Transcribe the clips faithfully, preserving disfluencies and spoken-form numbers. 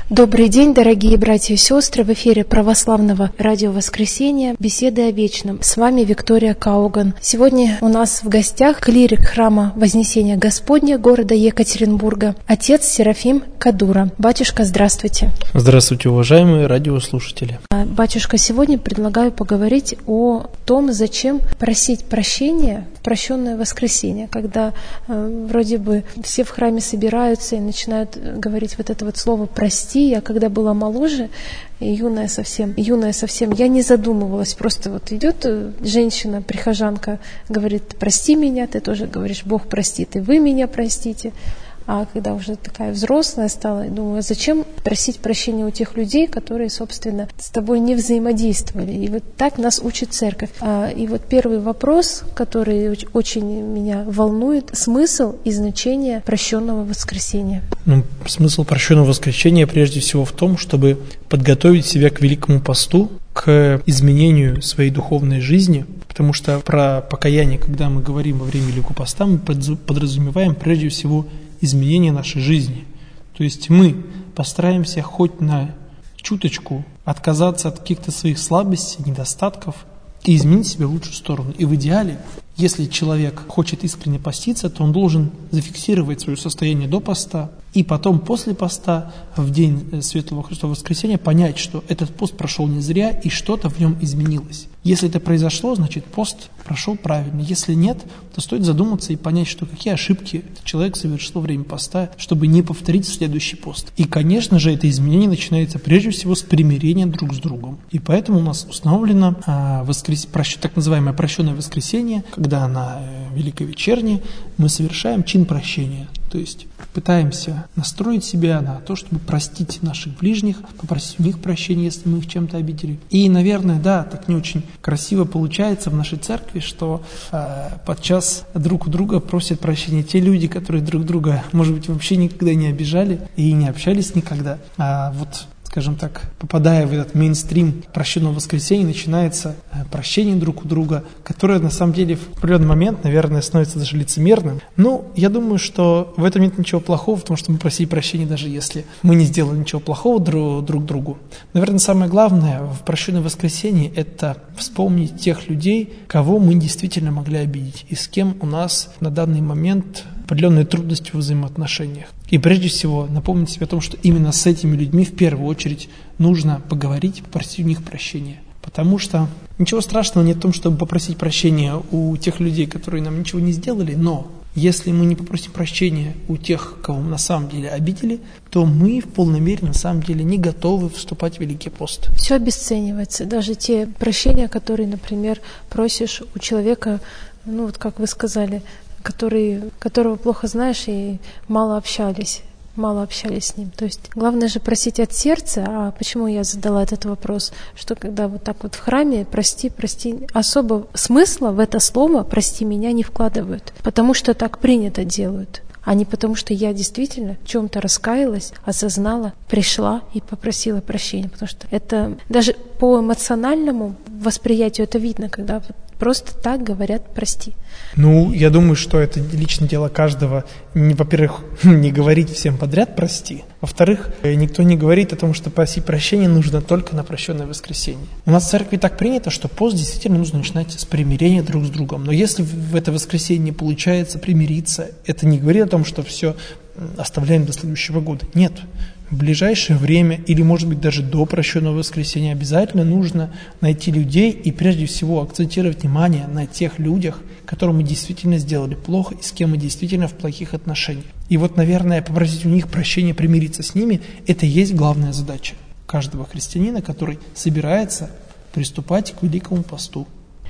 Добрый день, дорогие братья и сестры. В эфире православного радио «Воскресенье» беседы о вечном. С вами Виктория Кауган. Сегодня у нас в гостях клирик храма Вознесения Господня города Екатеринбурга, отец Серафим Кадура. Батюшка, здравствуйте. Здравствуйте, уважаемые радиослушатели. Батюшка, сегодня предлагаю поговорить о том, зачем просить прощения в прощенное воскресенье, когда э, вроде бы все в храме собираются и начинают говорить вот это вот слово «прости». Я когда была моложе, юная совсем, юная совсем, я не задумывалась, просто вот идет женщина, прихожанка, говорит: прости меня, ты тоже говоришь: Бог простит, и вы меня простите. А когда уже такая взрослая стала, я думаю, зачем просить прощения у тех людей, которые, собственно, с тобой не взаимодействовали. И вот так нас учит церковь. И вот первый вопрос, который очень меня волнует: смысл и значение прощенного воскресения. Ну, смысл прощенного воскресения прежде всего в том, чтобы подготовить себя к Великому посту, к изменению своей духовной жизни, потому что про покаяние, когда мы говорим во время Великого поста, мы подразумеваем прежде всего изменение нашей жизни. То есть мы постараемся хоть на чуточку отказаться от каких-то своих слабостей, недостатков и изменить себя в лучшую сторону. И в идеале, если человек хочет искренне поститься, то он должен зафиксировать свое состояние до поста и потом после поста, в день Светлого Христового Воскресения, понять, что этот пост прошел не зря и что-то в нем изменилось. Если это произошло, значит пост прошел правильно. Если нет, то стоит задуматься и понять, что какие ошибки этот человек совершил во время поста, чтобы не повторить в следующий пост. И, конечно же, это изменение начинается прежде всего с примирения друг с другом. И поэтому у нас установлено а, воскрес... прощ... так называемое прощенное воскресенье, когда на э, Великой Вечерне мы совершаем чин прощения. То есть пытаемся настроить себя на то, чтобы простить наших ближних, попросить у них прощения, если мы их чем-то обидели. И, наверное, да, так не очень красиво получается в нашей церкви, что э, подчас друг у друга просят прощения те люди, которые друг друга, может быть, вообще никогда не обижали и не общались никогда. А вот, скажем так, попадая в этот мейнстрим прощенного воскресенья, начинается прощение друг у друга, которое на самом деле в определенный момент, наверное, становится даже лицемерным. Но я думаю, что в этом нет ничего плохого, в том, что мы просили прощения, даже если мы не сделали ничего плохого друг, друг другу. Наверное, самое главное в прощенное воскресенье – это вспомнить тех людей, кого мы действительно могли обидеть, и с кем у нас на данный момент определенные трудности в взаимоотношениях. И прежде всего напомнить себе о том, что именно с этими людьми в первую очередь нужно поговорить, попросить у них прощения. Потому что ничего страшного нет в том, чтобы попросить прощения у тех людей, которые нам ничего не сделали, но если мы не попросим прощения у тех, кого мы на самом деле обидели, то мы в полной мере на самом деле не готовы вступать в Великий пост. Все обесценивается. Даже те прощения, которые, например, просишь у человека, ну вот как вы сказали, который, которого плохо знаешь и мало общались, мало общались с ним. То есть главное же просить от сердца. А почему я задала этот вопрос? Что когда вот так вот в храме «прости, прости», особо смысла в это слово «прости меня» не вкладывают, потому что так принято делают, а не потому что я действительно в чем-то раскаялась, осознала, пришла и попросила прощения. Потому что это даже по эмоциональному восприятию это видно, когда вот просто так говорят «прости». Ну, я думаю, что это личное дело каждого. Не, во-первых, не говорить всем подряд «прости». Во-вторых, никто не говорит о том, что просить прощения нужно только на прощенное воскресенье. У нас в церкви так принято, что пост действительно нужно начинать с примирения друг с другом. Но если в это воскресенье не получается примириться, это не говорит о том, что все оставляем до следующего года. Нет. В ближайшее время, или, может быть, даже до прощенного воскресенья, обязательно нужно найти людей и, прежде всего, акцентировать внимание на тех людях, которым мы действительно сделали плохо и с кем мы действительно в плохих отношениях. И вот, наверное, попросить у них прощения, примириться с ними – это и есть главная задача каждого христианина, который собирается приступать к Великому посту.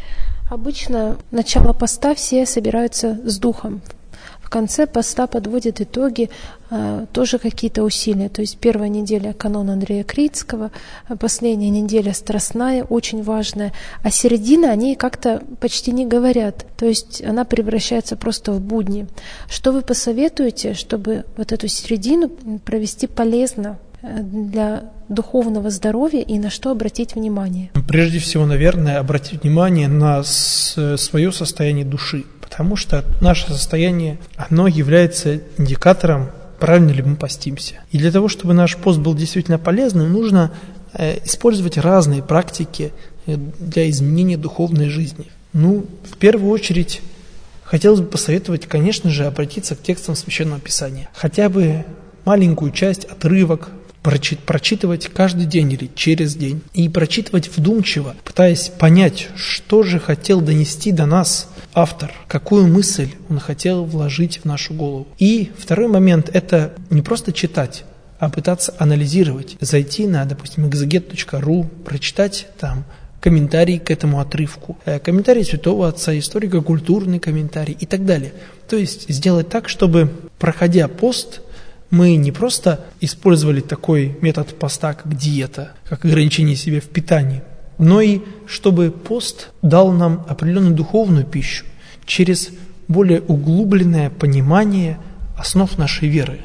Обычно начало поста все собираются с духом. В конце поста подводят итоги, э, тоже какие-то усилия. То есть первая неделя канон Андрея Критского, последняя неделя страстная, очень важная. А середина они как-то почти не говорят. То есть она превращается просто в будни. Что вы посоветуете, чтобы вот эту середину провести полезно для духовного здоровья и на что обратить внимание? Прежде всего, наверное, обратить внимание на свое состояние души. Потому что наше состояние, оно является индикатором правильно ли мы постимся. И для того, чтобы наш пост был действительно полезным, нужно использовать разные практики для изменения духовной жизни. Ну, в первую очередь, хотелось бы посоветовать, конечно же, обратиться к текстам Священного Писания. Хотя бы маленькую часть, отрывок, прочитывать каждый день или через день. И прочитывать вдумчиво, пытаясь понять, что же хотел донести до нас автор, какую мысль он хотел вложить в нашу голову. И второй момент – это не просто читать, а пытаться анализировать. Зайти на, допустим, экзегет точка ру, прочитать там комментарий к этому отрывку, комментарий святого отца, историко-культурный комментарий и так далее. То есть сделать так, чтобы, проходя пост, мы не просто использовали такой метод поста, как диета, как ограничение себя в питании, но и чтобы пост дал нам определенную духовную пищу через более углубленное понимание основ нашей веры.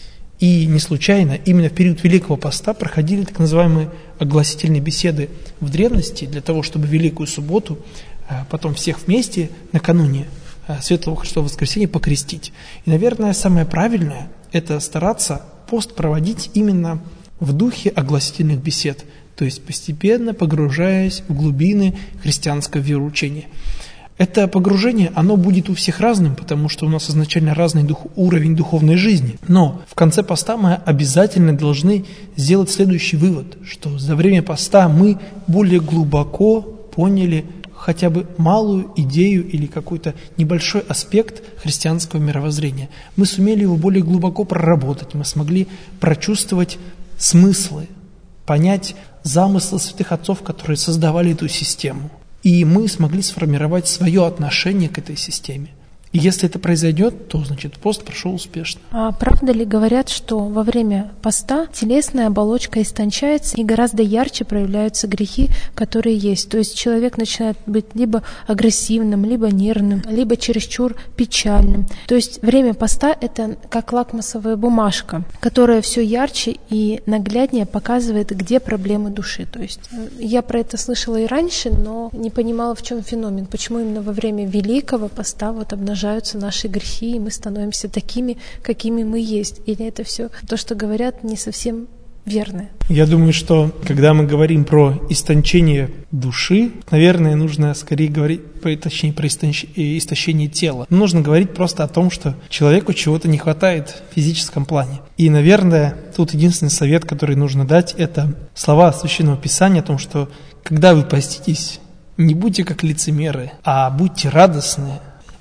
И не случайно именно в период Великого Поста проходили так называемые огласительные беседы в древности для того, чтобы Великую Субботу потом всех вместе накануне Светлого Христового Воскресения покрестить. И, наверное, самое правильное – это стараться пост проводить именно в духе огласительных бесед, то есть постепенно погружаясь в глубины христианского вероучения. Это погружение, оно будет у всех разным, потому что у нас изначально разный дух, уровень духовной жизни. Но в конце поста мы обязательно должны сделать следующий вывод, что за время поста мы более глубоко поняли хотя бы малую идею или какой-то небольшой аспект христианского мировоззрения. Мы сумели его более глубоко проработать, мы смогли прочувствовать смыслы, понять замыслы святых отцов, которые создавали эту систему. И мы смогли сформировать свое отношение к этой системе. И если это произойдет, то, значит, пост прошел успешно. А правда ли говорят, что во время поста телесная оболочка истончается и гораздо ярче проявляются грехи, которые есть? То есть человек начинает быть либо агрессивным, либо нервным, либо чересчур печальным. То есть время поста — это как лакмусовая бумажка, которая все ярче и нагляднее показывает, где проблемы души. То есть я про это слышала и раньше, но не понимала, в чем феномен, почему именно во время Великого поста вот обнажается наши грехи, и мы становимся такими, какими мы есть. Или это все то, что говорят, не совсем верно? Я думаю, что когда мы говорим про истончение души, наверное, нужно скорее говорить, точнее, про истощение тела. Нужно говорить просто о том, что человеку чего-то не хватает в физическом плане. И, наверное, тут единственный совет, который нужно дать, это слова Священного Писания о том, что когда вы поститесь, не будьте как лицемеры, а будьте радостны,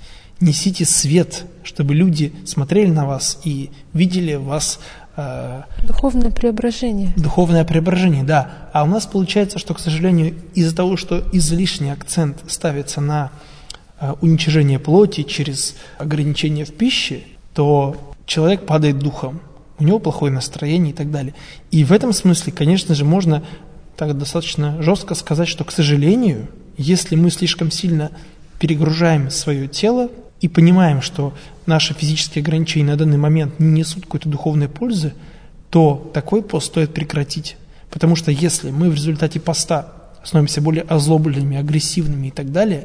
несите свет, чтобы люди смотрели на вас и видели в вас э, духовное преображение. Духовное преображение, да. А у нас получается, что, к сожалению, из-за того, что излишний акцент ставится на э, уничижение плоти через ограничение в пище, то человек падает духом, у него плохое настроение и так далее. И в этом смысле, конечно же, можно так достаточно жестко сказать, что, к сожалению, если мы слишком сильно перегружаем свое тело, и понимаем, что наши физические ограничения на данный момент не несут какой-то духовной пользы, то такой пост стоит прекратить. Потому что если мы в результате поста становимся более озлобленными, агрессивными и так далее,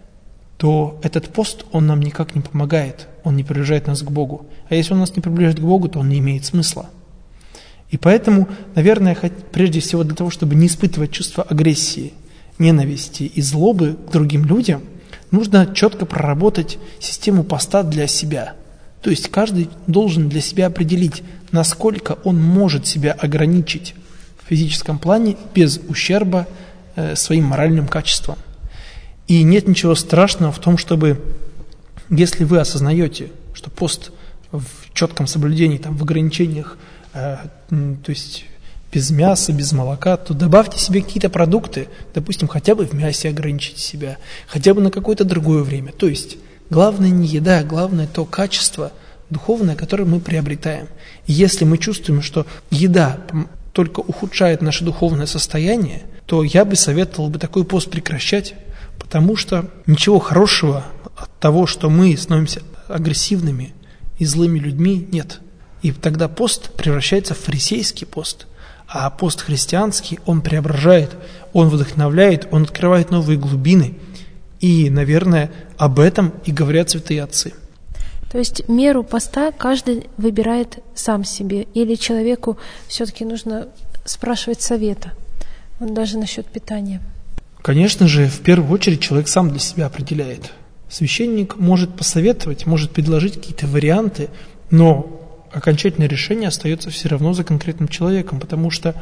то этот пост, он нам никак не помогает, он не приближает нас к Богу. А если он нас не приближает к Богу, то он не имеет смысла. И поэтому, наверное, прежде всего для того, чтобы не испытывать чувство агрессии, ненависти и злобы к другим людям, нужно четко проработать систему поста для себя. То есть каждый должен для себя определить, насколько он может себя ограничить в физическом плане без ущерба э, своим моральным качествам. И нет ничего страшного в том, чтобы, если вы осознаете, что пост в четком соблюдении, там, в ограничениях, э, то есть без мяса, без молока, то добавьте себе какие-то продукты, допустим, хотя бы в мясе ограничите себя, хотя бы на какое-то другое время. То есть главное не еда, главное то качество духовное, которое мы приобретаем. И если мы чувствуем, что еда только ухудшает наше духовное состояние, то я бы советовал бы такой пост прекращать, потому что ничего хорошего от того, что мы становимся агрессивными и злыми людьми, нет. И тогда пост превращается в фарисейский пост. А пост христианский, он преображает, он вдохновляет, он открывает новые глубины. И, наверное, об этом и говорят святые отцы. То есть меру поста каждый выбирает сам себе, или человеку все-таки нужно спрашивать совета, вот даже насчет питания? Конечно же, в первую очередь человек сам для себя определяет. Священник может посоветовать, может предложить какие-то варианты, но окончательное решение остается все равно за конкретным человеком, потому что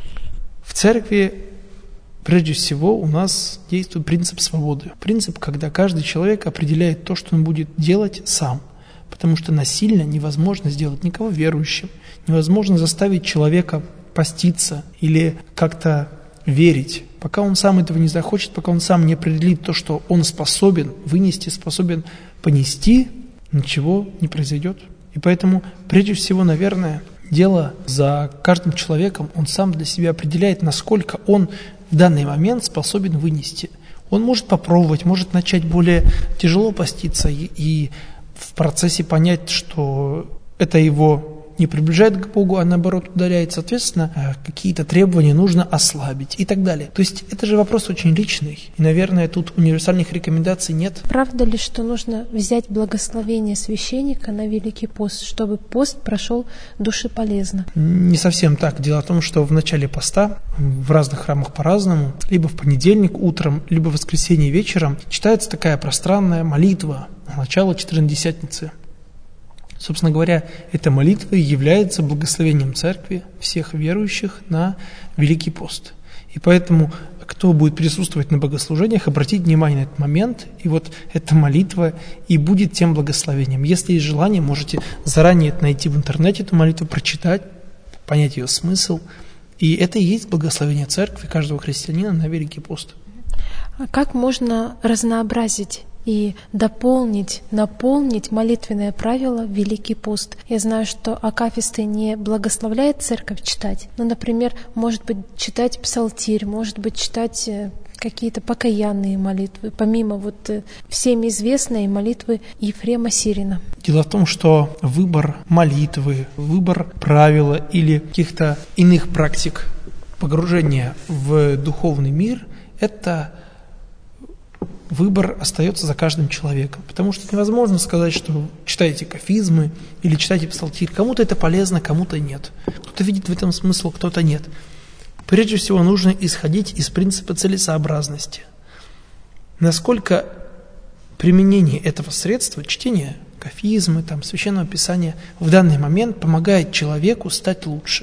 в церкви прежде всего у нас действует принцип свободы. Принцип, когда каждый человек определяет то, что он будет делать сам. Потому что насильно невозможно сделать никого верующим. Невозможно заставить человека поститься или как-то верить. Пока он сам этого не захочет, пока он сам не определит то, что он способен вынести, способен понести, ничего не произойдет. И поэтому, прежде всего, наверное, дело за каждым человеком. Он сам для себя определяет, насколько он в данный момент способен вынести. Он может попробовать, может начать более тяжело поститься и, и в процессе понять, что это его не приближает к Богу, а наоборот удаляет. Соответственно, какие-то требования нужно ослабить и так далее. То есть это же вопрос очень личный. И, наверное, тут универсальных рекомендаций нет. Правда ли, что нужно взять благословение священника на Великий пост, чтобы пост прошел душеполезно? Не совсем так. Дело в том, что в начале поста в разных храмах по-разному, либо в понедельник утром, либо в воскресенье вечером читается такая пространная молитва начала Четырнадесятницы. Собственно говоря, эта молитва и является благословением церкви, всех верующих на Великий пост. И поэтому, кто будет присутствовать на богослужениях, обратить внимание на этот момент, и вот эта молитва и будет тем благословением. Если есть желание, можете заранее найти в интернете эту молитву, прочитать, понять ее смысл. И это и есть благословение церкви, каждого христианина на Великий пост. А как можно разнообразить и дополнить, наполнить молитвенное правило в Великий пост? Я знаю, что акафисты не благословляет церковь читать, но, например, может быть, читать псалтирь, может быть, читать какие-то покаянные молитвы, помимо вот всеми известной молитвы Ефрема Сирина. Дело в том, что выбор молитвы, выбор правила или каких-то иных практик погружения в духовный мир – это выбор остается за каждым человеком. Потому что невозможно сказать, что читайте кафизмы или читайте псалтирь. Кому-то это полезно, кому-то нет. Кто-то видит в этом смысл, кто-то нет. Прежде всего нужно исходить из принципа целесообразности. Насколько применение этого средства, чтение кафизмы, там, священного писания, в данный момент помогает человеку стать лучше.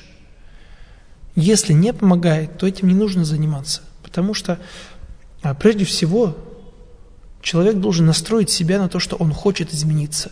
Если не помогает, то этим не нужно заниматься. Потому что прежде всего человек должен настроить себя на то, что он хочет измениться.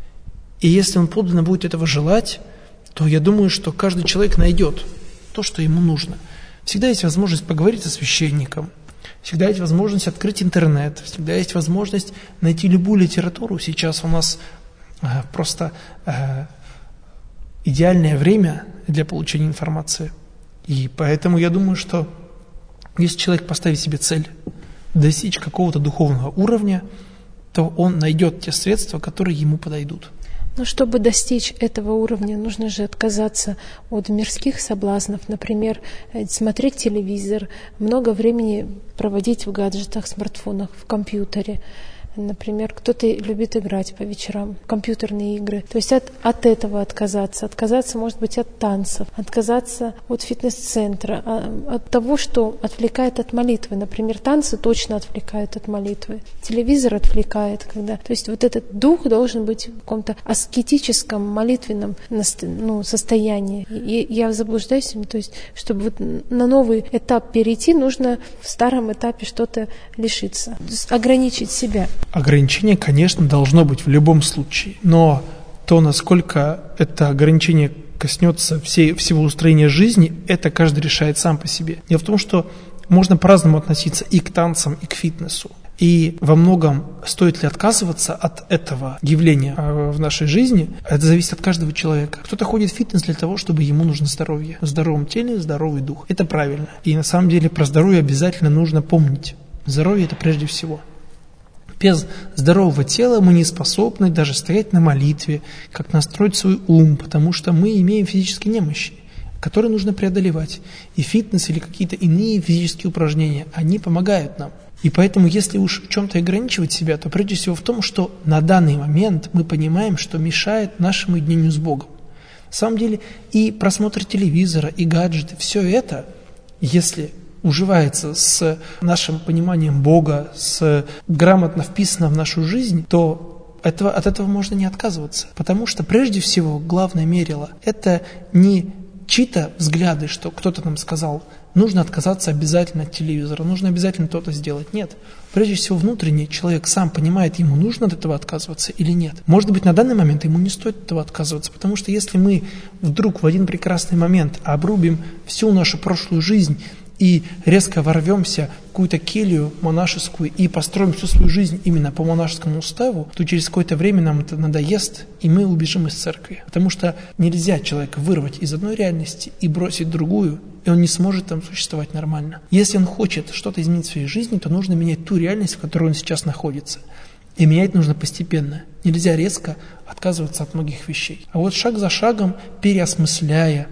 И если он подлинно будет этого желать, то я думаю, что каждый человек найдет то, что ему нужно. Всегда есть возможность поговорить со священником, всегда есть возможность открыть интернет, всегда есть возможность найти любую литературу. Сейчас у нас э, просто э, идеальное время для получения информации. И поэтому я думаю, что если человек поставит себе цель достичь какого-то духовного уровня, то он найдет те средства, которые ему подойдут. Но чтобы достичь этого уровня, нужно же отказаться от мирских соблазнов, например, смотреть телевизор, много времени проводить в гаджетах, смартфонах, в компьютере. Например, кто-то любит играть по вечерам, компьютерные игры. То есть от, от этого отказаться. Отказаться, может быть, от танцев, отказаться от фитнес-центра, от того, что отвлекает от молитвы. Например, танцы точно отвлекают от молитвы. Телевизор отвлекает. Когда... То есть вот этот дух должен быть в каком-то аскетическом, молитвенном ну, состоянии. И я заблуждаюсь, то есть, чтобы вот на новый этап перейти, нужно в старом этапе что-то лишиться. То есть ограничить себя. Ограничение, конечно, должно быть в любом случае, но то, насколько это ограничение коснется всей, всего устроения жизни, это каждый решает сам по себе. Дело в том, что можно по-разному относиться и к танцам, и к фитнесу. И во многом стоит ли отказываться от этого явления в нашей жизни, это зависит от каждого человека. Кто-то ходит в фитнес для того, чтобы ему нужно здоровье. В здоровом теле здоровый дух. Это правильно. И на самом деле про здоровье обязательно нужно помнить. Здоровье – это прежде всего. Без здорового тела мы не способны даже стоять на молитве, как настроить свой ум, потому что мы имеем физические немощи, которые нужно преодолевать. И фитнес или какие-то иные физические упражнения, они помогают нам. И поэтому, если уж в чем-то ограничивать себя, то прежде всего в том, что на данный момент мы понимаем, что мешает нашему единению с Богом. На самом деле и просмотр телевизора, и гаджеты, все это, если уживается с нашим пониманием Бога, с грамотно вписано в нашу жизнь, то этого, от этого можно не отказываться. Потому что прежде всего главное мерило – это не чьи-то взгляды, что кто-то нам сказал, нужно отказаться обязательно от телевизора, нужно обязательно то-то сделать. Нет. Прежде всего внутренний человек сам понимает, ему нужно от этого отказываться или нет. Может быть, на данный момент ему не стоит от этого отказываться, потому что если мы вдруг в один прекрасный момент обрубим всю нашу прошлую жизнь и резко ворвемся в какую-то келью монашескую и построим всю свою жизнь именно по монашескому уставу, то через какое-то время нам это надоест, и мы убежим из церкви. Потому что нельзя человека вырвать из одной реальности и бросить другую, и он не сможет там существовать нормально. Если он хочет что-то изменить в своей жизни, то нужно менять ту реальность, в которой он сейчас находится. И менять нужно постепенно. Нельзя резко отказываться от многих вещей. А вот шаг за шагом, переосмысляя,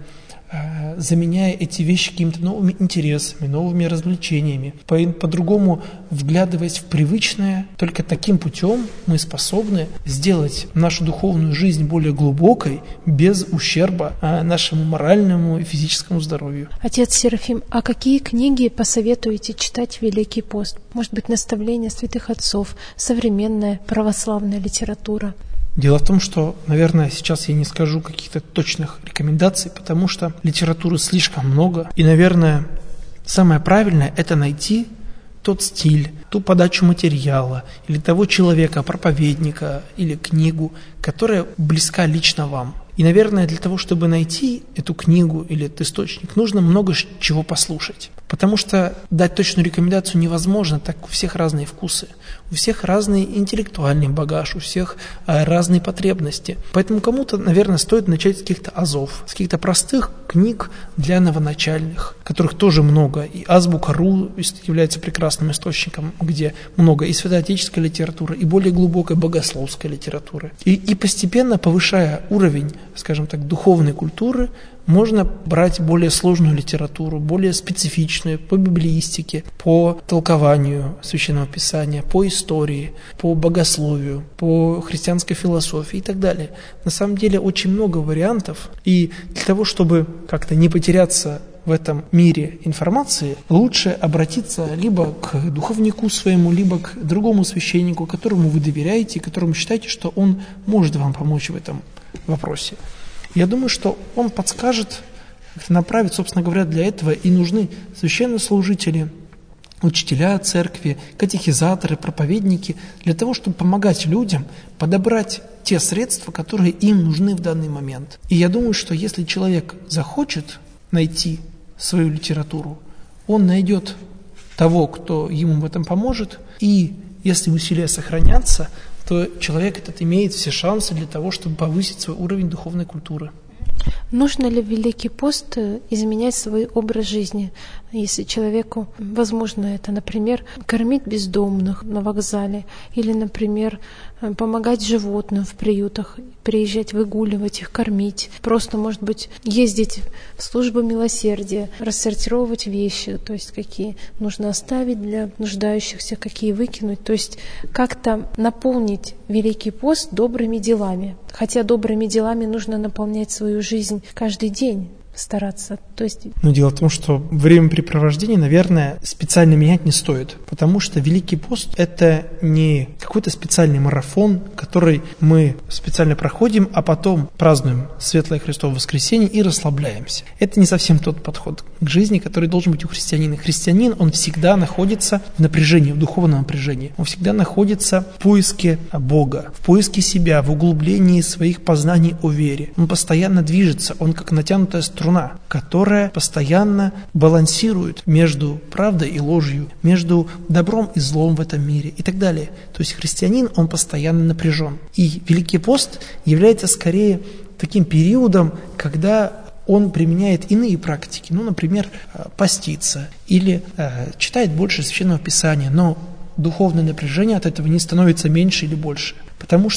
заменяя эти вещи какими-то новыми интересами, новыми развлечениями, по- по-другому вглядываясь в привычное, только таким путем мы способны сделать нашу духовную жизнь более глубокой, без ущерба нашему моральному и физическому здоровью. Отец Серафим, а какие книги посоветуете читать в Великий пост? Может быть, наставления святых отцов, современная православная литература? Дело в том, что, наверное, сейчас я не скажу каких-то точных рекомендаций, потому что литературы слишком много. И, наверное, самое правильное – это найти тот стиль, ту подачу материала или того человека, проповедника или книгу, которая близка лично вам. И, наверное, для того, чтобы найти эту книгу или этот источник, нужно много чего послушать. Потому что дать точную рекомендацию невозможно, так у всех разные вкусы, у всех разный интеллектуальный багаж, у всех а, разные потребности. Поэтому кому-то, наверное, стоит начать с каких-то азов, с каких-то простых книг для новоначальных, которых тоже много. И Азбука.ру является прекрасным источником, где много и святоотеческой литературы, и более глубокой богословской литературы. И, и постепенно, повышая уровень, скажем так, духовной культуры, можно брать более сложную литературу, более специфичную по библеистике, по толкованию Священного Писания, по истории, по богословию, по христианской философии и так далее. На самом деле очень много вариантов, и для того, чтобы как-то не потеряться в этом мире информации, лучше обратиться либо к духовнику своему, либо к другому священнику, которому вы доверяете, которому считаете, что он может вам помочь в этом вопросе. Я думаю, что он подскажет, направит, собственно говоря, для этого и нужны священнослужители, учителя церкви, катехизаторы, проповедники, для того, чтобы помогать людям подобрать те средства, которые им нужны в данный момент. И я думаю, что если человек захочет найти свою литературу, он найдет того, кто ему в этом поможет, и если усилия сохранятся, то человек этот имеет все шансы для того, чтобы повысить свой уровень духовной культуры. Нужно ли в Великий пост изменять свой образ жизни? Если человеку возможно это, например, кормить бездомных на вокзале или, например, помогать животным в приютах, приезжать выгуливать их, кормить, просто, может быть, ездить в службу милосердия, рассортировать вещи, то есть какие нужно оставить для нуждающихся, какие выкинуть, то есть как-то наполнить Великий пост добрыми делами. Хотя добрыми делами нужно наполнять свою жизнь каждый день. Стараться. То есть... Но дело в том, что времяпрепровождение, наверное, специально менять не стоит, потому что Великий пост – это не какой-то специальный марафон, который мы специально проходим, а потом празднуем Светлое Христово воскресенье и расслабляемся. Это не совсем тот подход к жизни, который должен быть у христианина. Христианин, он всегда находится в напряжении, в духовном напряжении. Он всегда находится в поиске Бога, в поиске себя, в углублении своих познаний о вере. Он постоянно движется, он как натянутая струна, струна, которая постоянно балансирует между правдой и ложью, между добром и злом в этом мире и так далее. То есть христианин, он постоянно напряжен. И Великий пост является скорее таким периодом, когда он применяет иные практики, ну, например, поститься или э, читает больше Священного Писания, но духовное напряжение от этого не становится меньше или больше. Потому что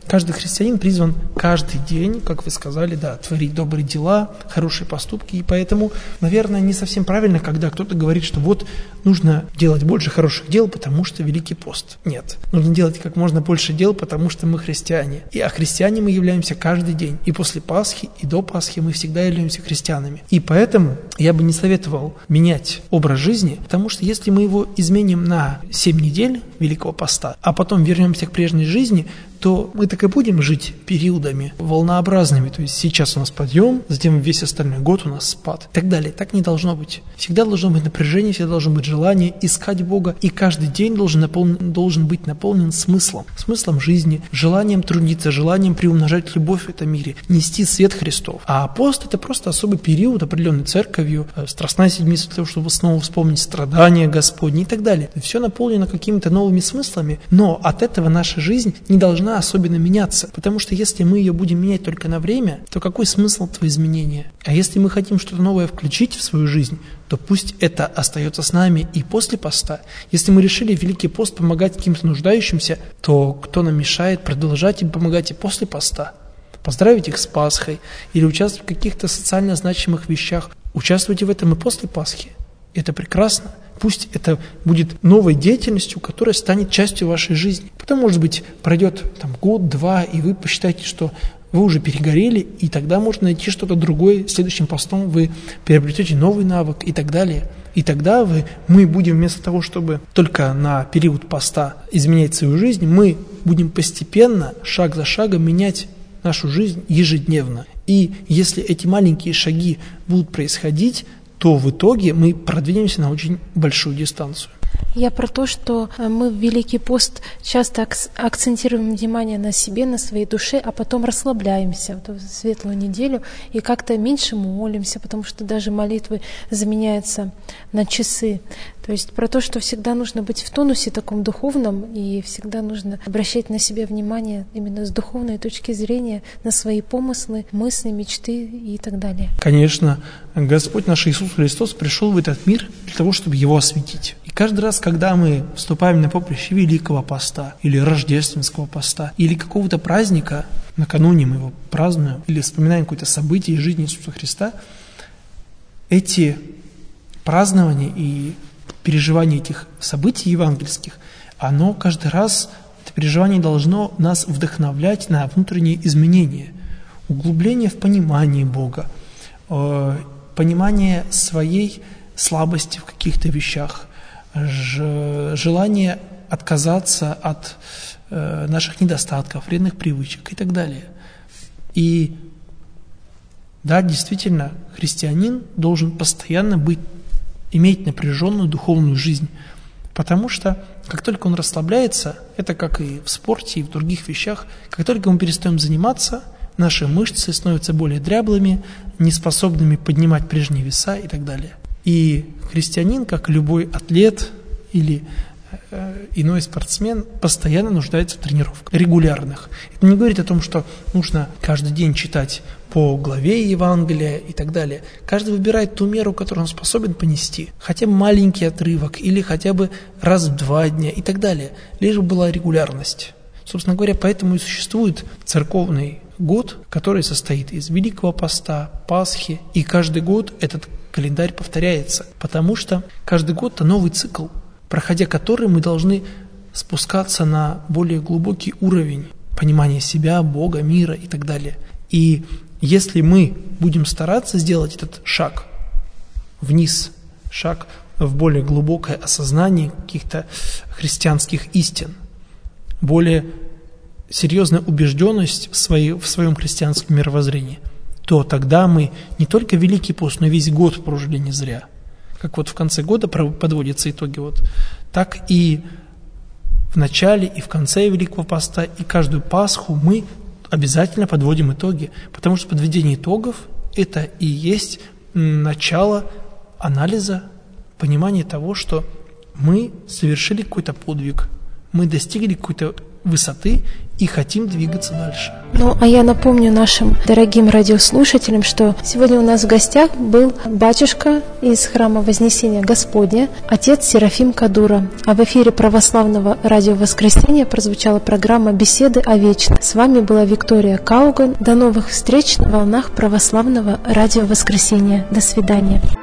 каждый христианин призван каждый день, как вы сказали, да, творить добрые дела, хорошие поступки. И поэтому, наверное, не совсем правильно, когда кто-то говорит, что вот нужно делать больше хороших дел, потому что Великий пост. Нет. Нужно делать как можно больше дел, потому что мы христиане. И а христиане мы являемся каждый день. И после Пасхи, и до Пасхи мы всегда являемся христианами. И поэтому я бы не советовал менять образ жизни, потому что если мы его изменим на семь недель Великого поста, а потом вернемся к прежней жизни, то мы так и будем жить периодами волнообразными. То есть сейчас у нас подъем, затем весь остальной год у нас спад и так далее. Так не должно быть. Всегда должно быть напряжение, всегда должно быть желание искать Бога. И каждый день должен, наполнен, должен быть наполнен смыслом. Смыслом жизни, желанием трудиться, желанием приумножать любовь в этом мире, нести свет Христов. А пост – это просто особый период, определенный церковью, страстная седмица для того, чтобы снова вспомнить страдания Господни и так далее. Все наполнено какими-то новыми смыслами, но от этого наша жизнь не должна особенно меняться, потому что если мы ее будем менять только на время, то какой смысл этого изменения? А если мы хотим что-то новое включить в свою жизнь, то пусть это остается с нами и после поста. Если мы решили Великий пост помогать каким-то нуждающимся, то кто нам мешает продолжать им помогать и после поста? Поздравить их с Пасхой или участвовать в каких-то социально значимых вещах. Участвуйте в этом и после Пасхи. Это прекрасно. Пусть это будет новой деятельностью, которая станет частью вашей жизни. Потом, может быть, пройдет там, год-два, и вы посчитаете, что вы уже перегорели, и тогда можно найти что-то другое. Следующим постом вы приобретете новый навык и так далее. И тогда вы, мы будем вместо того, чтобы только на период поста изменять свою жизнь, мы будем постепенно, шаг за шагом менять нашу жизнь ежедневно. И если эти маленькие шаги будут происходить, то в итоге мы продвинемся на очень большую дистанцию. Я про то, что мы в Великий пост часто акцентируем внимание на себе, на своей душе, а потом расслабляемся в светлую неделю и как-то меньше молимся, потому что даже молитвы заменяются на часы. То есть про то, что всегда нужно быть в тонусе таком духовном, и всегда нужно обращать на себя внимание именно с духовной точки зрения, на свои помыслы, мысли, мечты и так далее. Конечно, Господь наш Иисус Христос пришел в этот мир для того, чтобы его осветить. И каждый раз, когда мы вступаем на поприще Великого поста, или Рождественского поста, или какого-то праздника, накануне мы его празднуем, или вспоминаем какое-то событие из жизни Иисуса Христа, эти празднования и переживание этих событий евангельских, оно каждый раз, это переживание должно нас вдохновлять на внутренние изменения, углубление в понимании Бога, э, понимание своей слабости в каких-то вещах, ж, желание отказаться от э, наших недостатков, вредных привычек и так далее. И да, действительно, христианин должен постоянно быть иметь напряженную духовную жизнь, потому что как только он расслабляется, это как и в спорте, и в других вещах, как только мы перестаем заниматься, наши мышцы становятся более дряблыми, неспособными поднимать прежние веса и так далее. И христианин, как любой атлет или э, иной спортсмен, постоянно нуждается в тренировках, регулярных. Это не говорит о том, что нужно каждый день читать по главе Евангелия и так далее. Каждый выбирает ту меру, которую он способен понести. Хотя бы маленький отрывок, или хотя бы раз в два дня и так далее. Лишь бы была регулярность. Собственно говоря, поэтому и существует церковный год, который состоит из Великого поста, Пасхи. И каждый год этот календарь повторяется. Потому что каждый год это новый цикл, проходя который мы должны спускаться на более глубокий уровень понимания себя, Бога, мира и так далее. И если мы будем стараться сделать этот шаг вниз, шаг в более глубокое осознание каких-то христианских истин, более серьезная убежденность в, своей, в своем христианском мировоззрении, то тогда мы не только Великий пост, но и весь год прожили не зря. Как вот в конце года подводятся итоги, вот, так и в начале и в конце Великого поста, и каждую Пасху мы обязательно подводим итоги, потому что подведение итогов – это и есть начало анализа, понимания того, что мы совершили какой-то подвиг, мы достигли какой-то высоты и хотим двигаться дальше. Ну, а я напомню нашим дорогим радиослушателям, что сегодня у нас в гостях был батюшка из храма Вознесения Господня, отец Серафим Кадура. А в эфире православного радио «Воскресенье» прозвучала программа «Беседы о вечном». С вами была Виктория Кауган. До новых встреч на волнах православного радио «Воскресенье». До свидания.